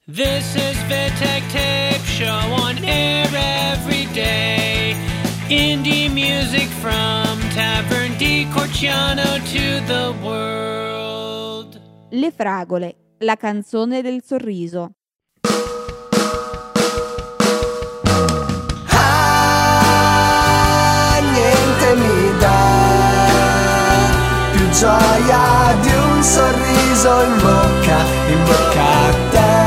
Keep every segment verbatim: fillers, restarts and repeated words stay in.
This is Vitek Tape Show on air every day. Indie music from Tavern di Corciano to the world. Le fragole, la canzone del sorriso. Ah, niente mi dà più gioia di un sorriso in bocca, in bocca a te.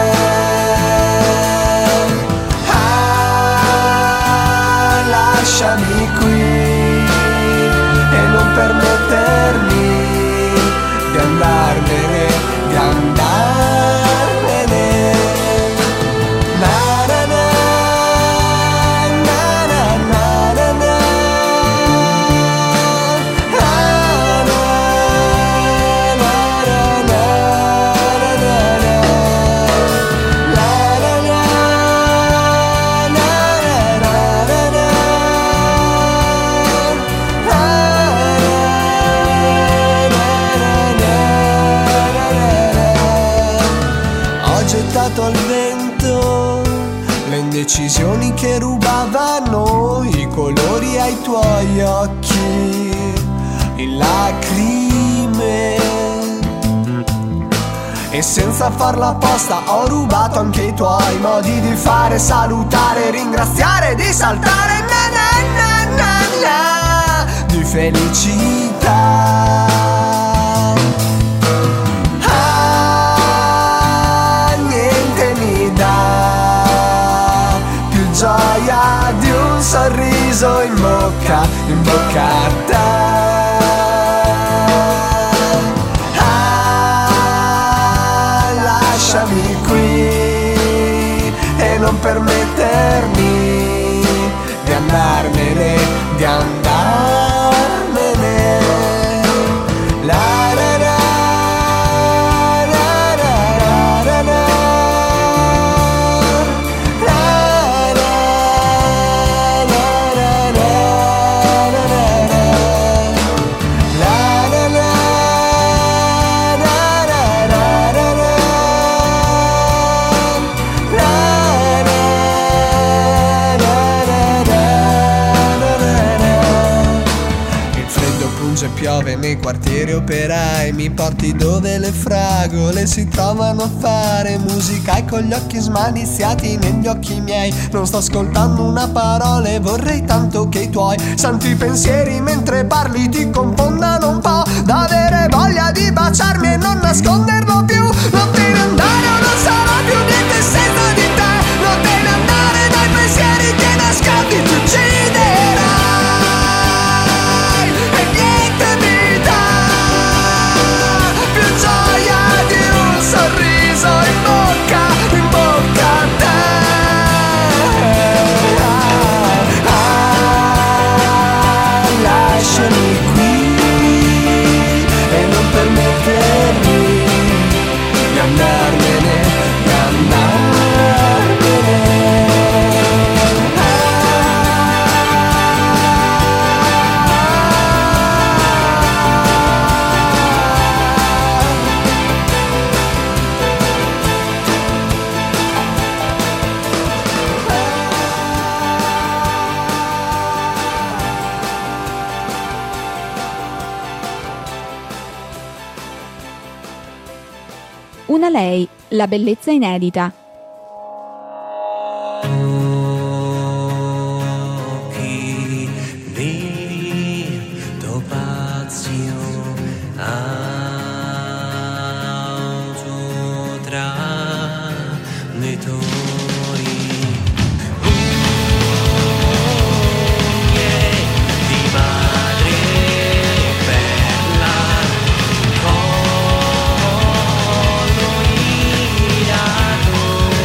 Lasciami qui e non permettermi di andarmene, di andarmene. Na na na, na na na na na. Na na na na na na na. La la la, na na na na. Gettato al vento le indecisioni che rubavano i colori ai tuoi occhi in lacrime, e senza farla apposta ho rubato anche i tuoi modi di fare, salutare, ringraziare, di saltare, na na na na na, di felicità. Gioia di un sorriso in bocca, in bocca a te. Ah, lasciami qui e non permettermi di andarmene, di andarmene. La la la. Piove nei quartieri operai, mi porti dove le fragole si trovano a fare musica, e con gli occhi smaliziati negli occhi miei non sto ascoltando una parola e vorrei tanto che i tuoi santi pensieri mentre parli ti confondano un po', da avere voglia di baciarmi e non nasconderlo più. Non te ne andare o non sarà più niente senza di te, non te ne andare dai pensieri che nascondi, ti ucciderai. Sorriso in bocca, in bocca a te. Ah, ah, lasciami qui e non permettermi di andarmene, di andarmene. Una lei, la bellezza inedita. Occhi di topazio, auto tra le torri, unghie di madre perla, collo irato,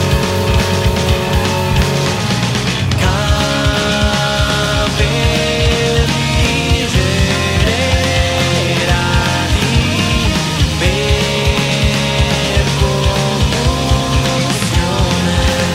capelli generati per commozione.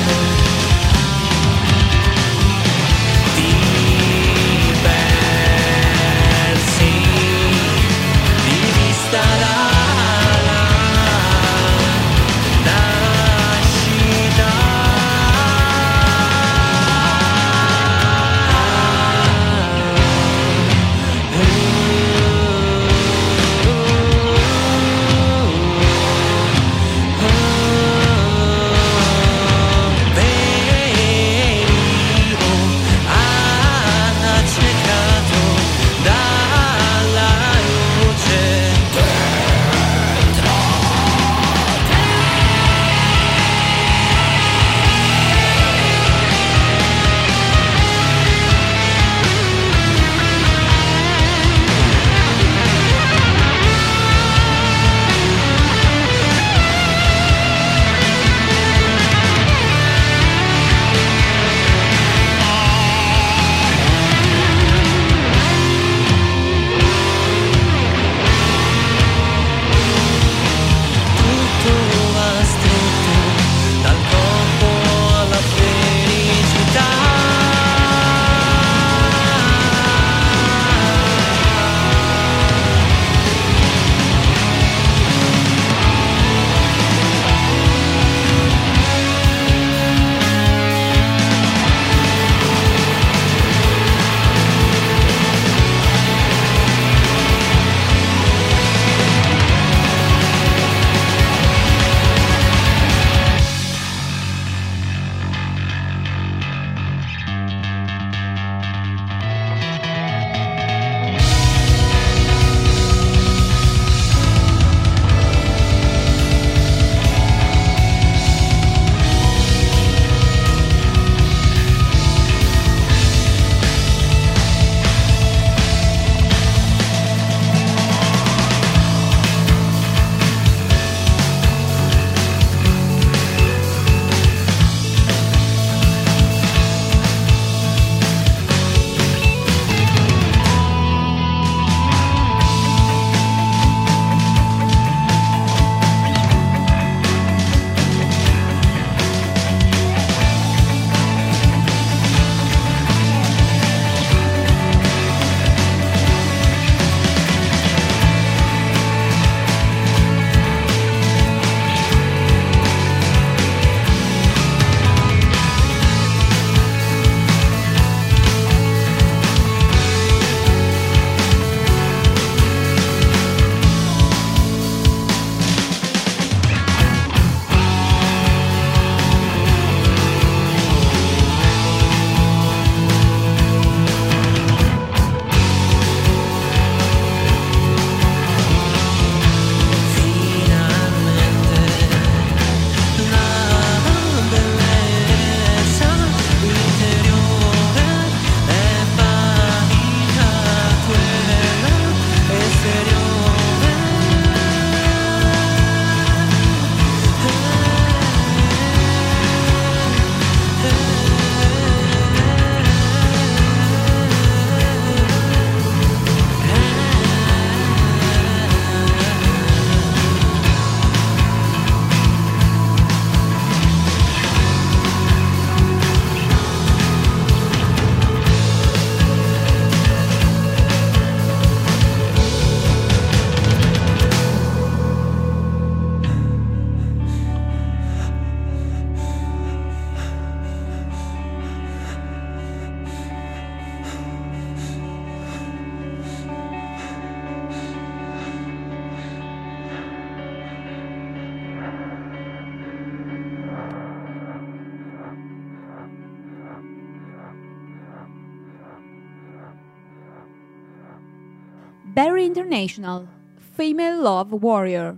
Barry International, Female Love Warrior.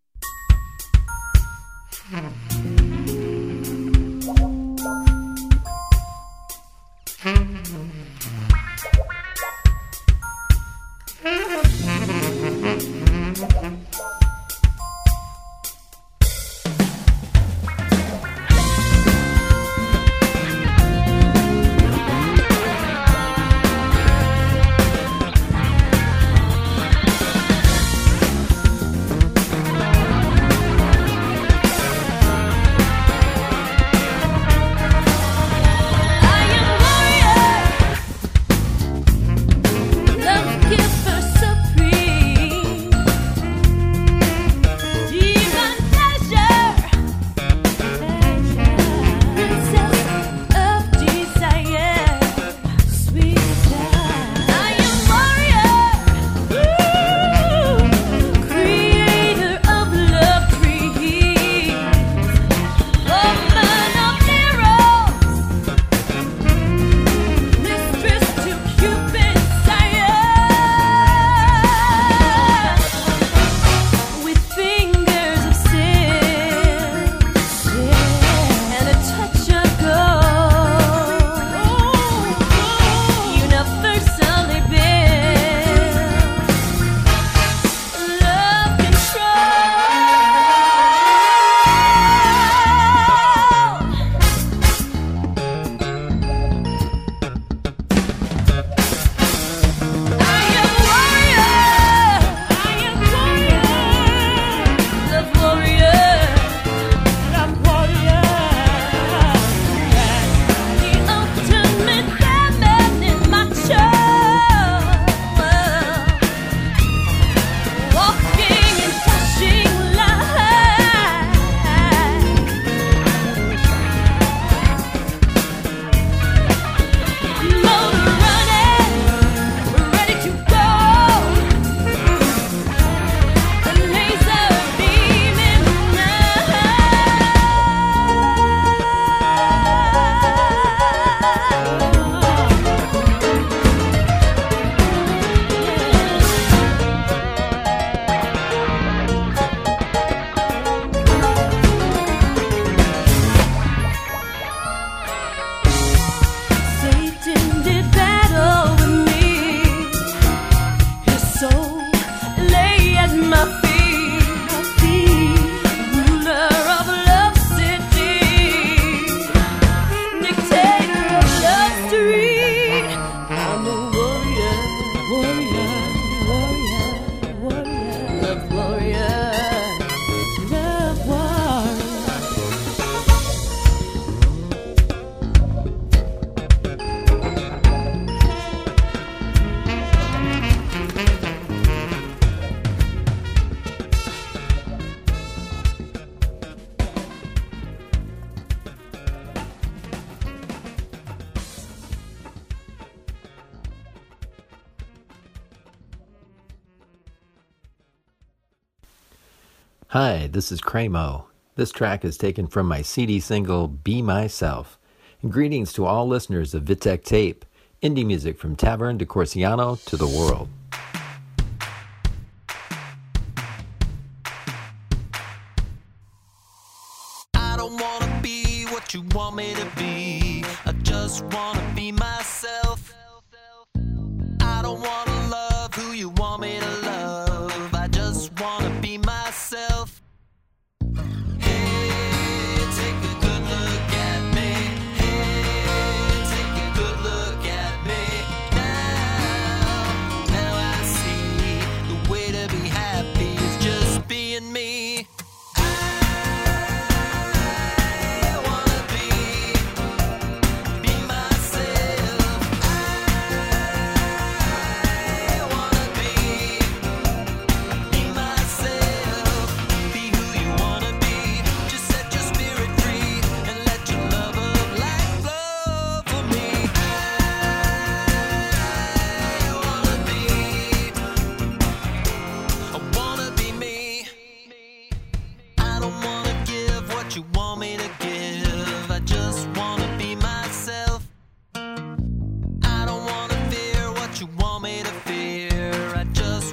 Hi, this is Cramo. This track is taken from my C D single, Be Myself. And greetings to all listeners of Vitek Tape, indie music from Tavern de Corsiano to the world. I don't wanna be what you want me to be. I just wanna be myself. I don't wanna love who you want me to love. I just wanna be myself. Hey, take a good look at me. Hey, take a good look at me. Now, now I see the way to be happy is just being me. Just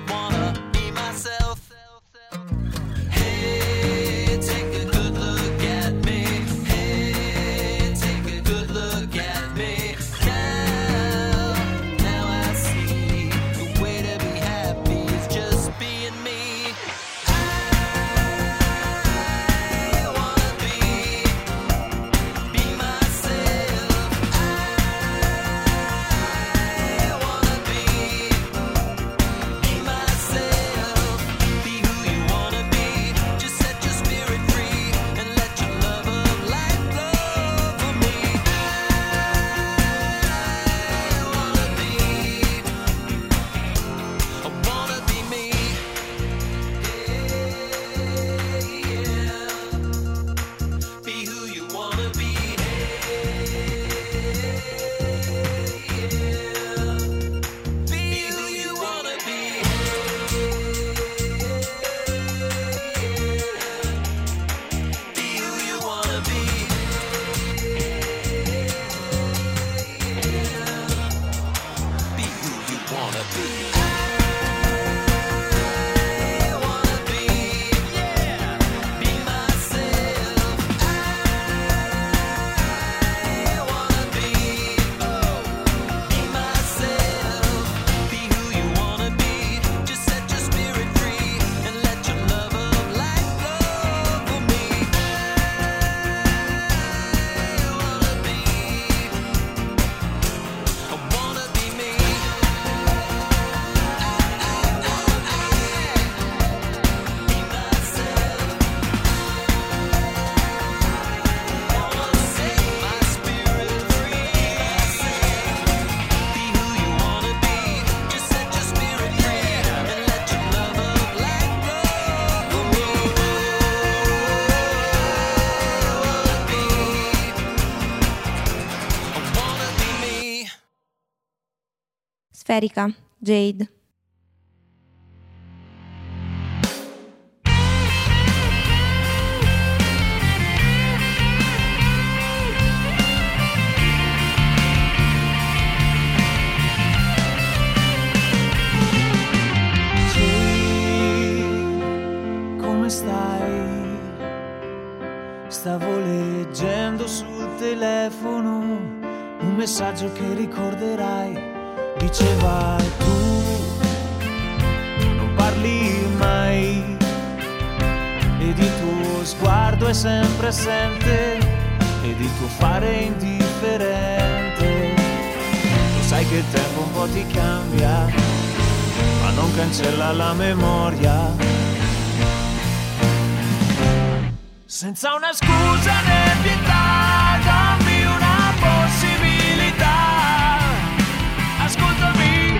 Atmosferica, Jade. Stai? Stavo leggendo sul telefono un messaggio che ricorderai. Diceva: tu non parli mai ed il tuo sguardo è sempre assente ed il tuo fare è indifferente. Lo sai che il tempo un po' ti cambia, ma non cancella la memoria. Senza una scusa né pietà, dammi una possibilità. Ascoltami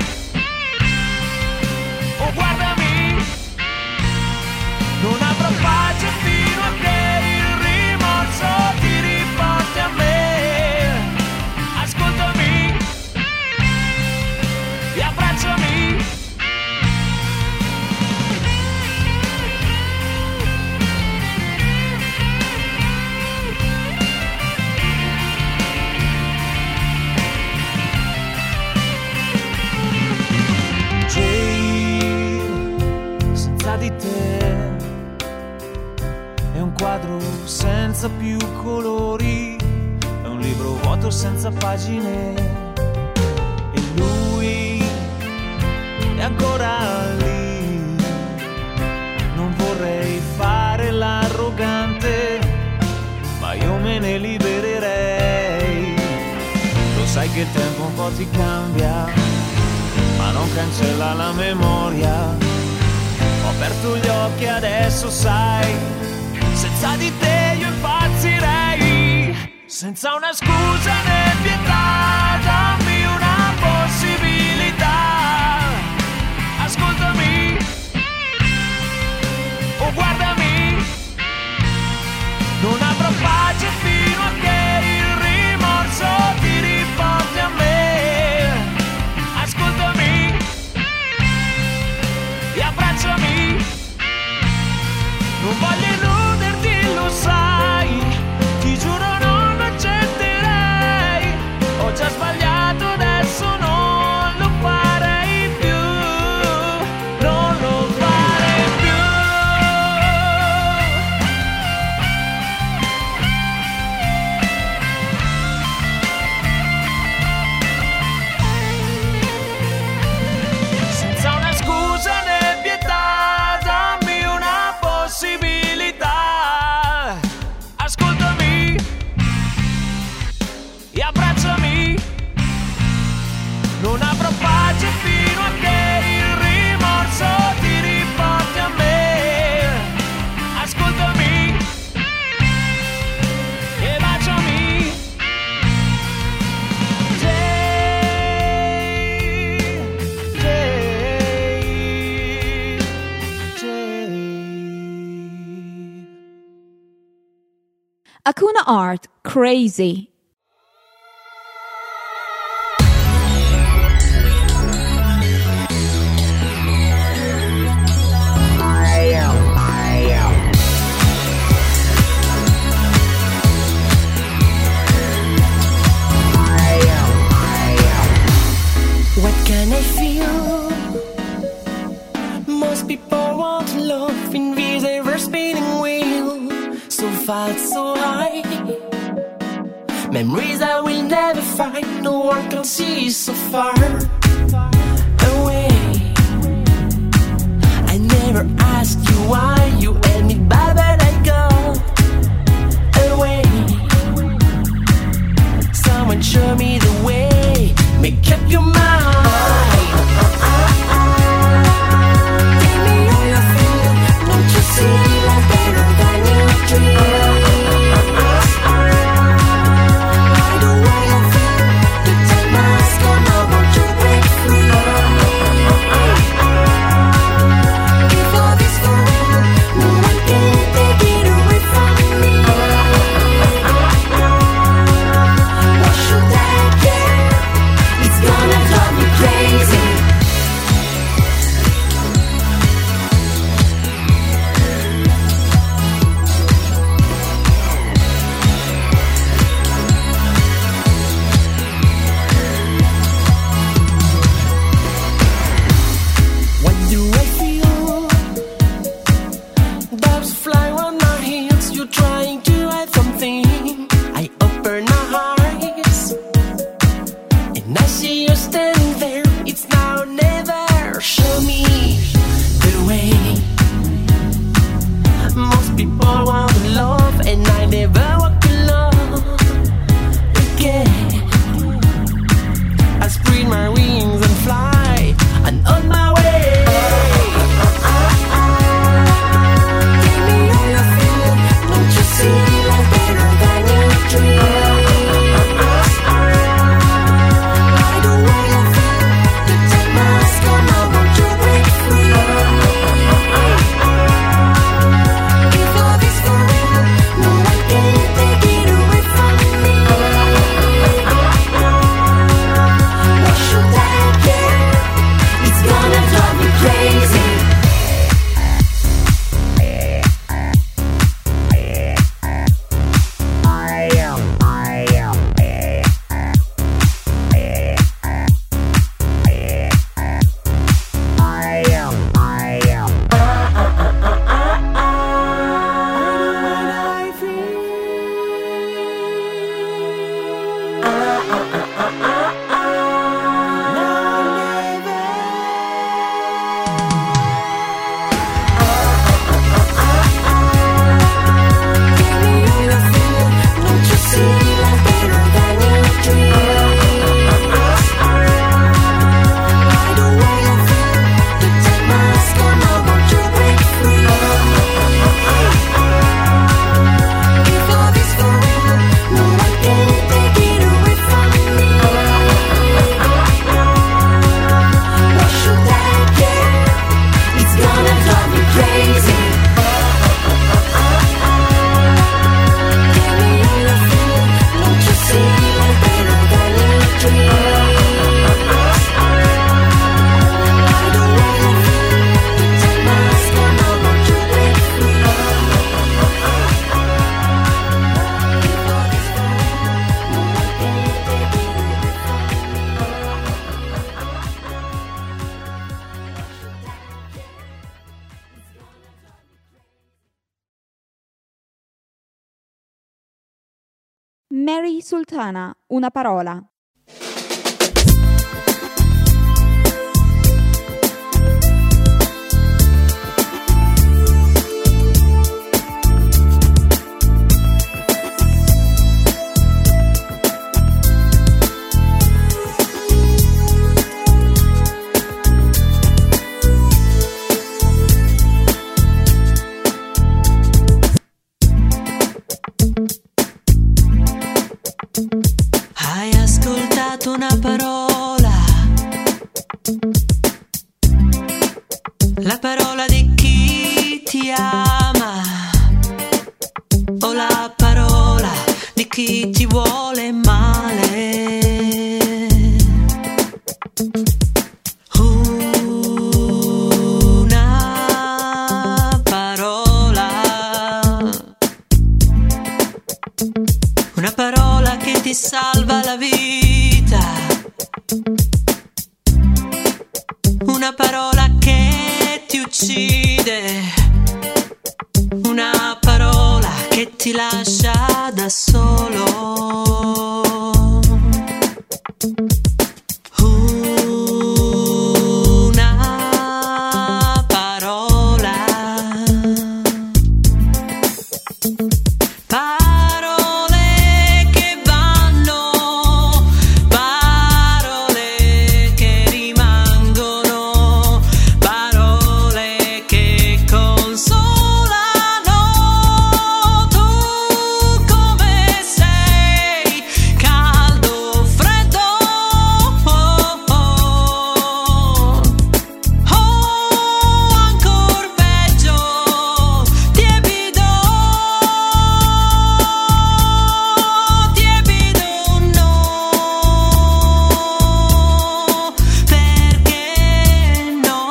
o guardami. Non avrò pace fino a che il rimorso ti riporti a me. Ascoltami e abbracciami. Di te è un quadro senza più colori, è un libro vuoto senza pagine e lui è ancora lì. Non vorrei fare l'arrogante, ma io me ne libererei. Lo sai che il tempo un po' ti cambia, ma non cancella la memoria. Ho aperto gli occhi e adesso sai, senza di te io impazzirei. Senza una scusa né pietà, dammi una possibilità. Ascoltami o guardami. Non avrò pace fino a che il rimorso ti riporti a me. Ascoltami e abbracciami. Non voglio illuderti, lo sai, ti giuro non accetterei. Ho già sbagliato, adesso non lo farei più. Non lo farei più. Senza una scusa né pietà, dammi una possibilità. Ascoltami e abbracciami. Non avrò pace fino a che il rimorso ti riporti a me. Ascoltami e baciami. Jay, Jay, Jay. Hakuna Art, Crazy. What can I feel? Most people want love in this ever-spinning wheel. So far, so high. Memories I will never find. No one can see so far away. I never asked you why you held me back, but I go away. Someone show me the way. Make up your mind. Give me all your feelings. Don't you see life better than you dream? I don't wanna feel the time has come. I want to break free. If love is for real, no one can take. Mary Sultana, una parola. Hai ascoltato una parola, la parola di chi ti ama, o la parola di chi ti vuole male. Una parola, una parola che ti salva la vita, una parola che ti uccide, una parola che ti lascia da solo. Una parola, parole che vanno, parole che rimangono, parole che consolano. Tu come sei, caldo, freddo, oh, oh. Oh, ancor peggio, tiepido, tiepido no, perché no,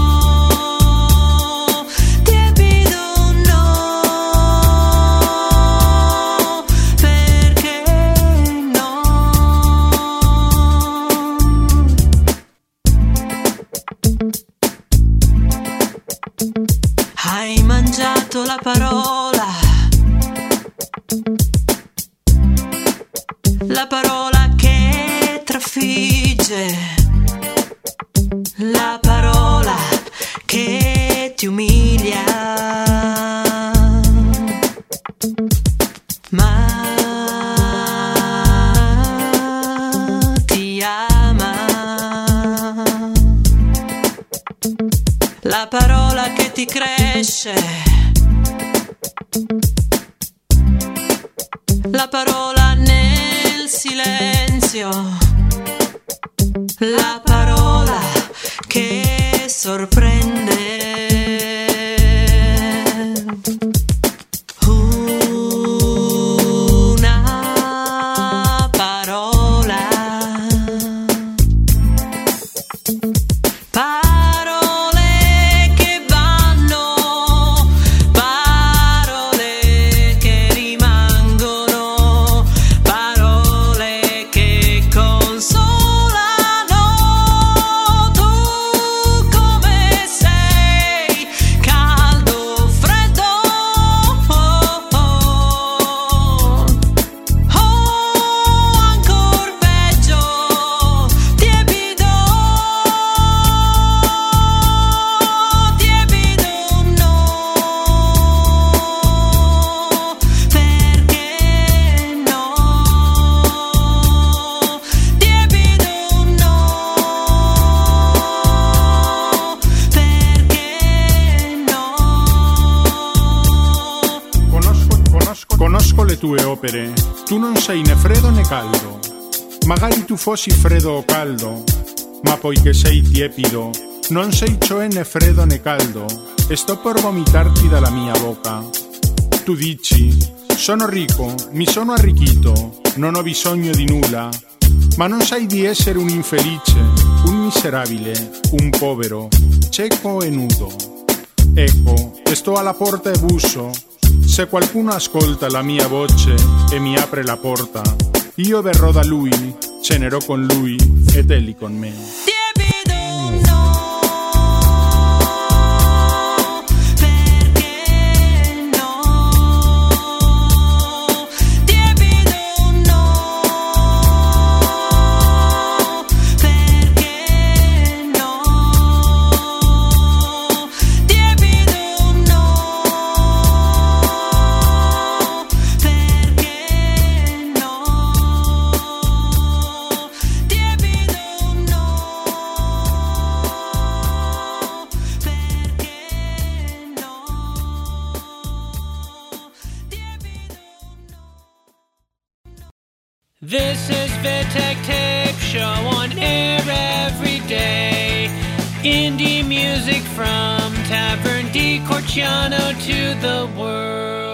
tiepido no, perché no. Hai mangiato la parola, la parola che trafigge, la parola che ti umilia, ma ti ama, la parola che ti cresce, la parola nel silenzio, la parola che sorprende. Una parola, parole che vanno, parole che rimangono, parole che consolano. Tu come sei, le tue opere, tu non sei né freddo né caldo. Magari tu fossi freddo o caldo, ma poiché sei tiepido, non sei cioè né freddo né caldo, e sto per vomitarti dalla mia bocca. Tu dici, sono ricco, mi sono arricchito, non ho bisogno di nulla, ma non sai di essere un infelice, un miserabile, un povero, cieco e nudo. Ecco, sto alla porta e busso. Se qualcuno ascolta la mia voce e mi apre la porta, io verrò da lui, cenerò con lui ed egli con me. This is Vittek Tape Show on air every day. Indie music from Tavern di Corciano to the world.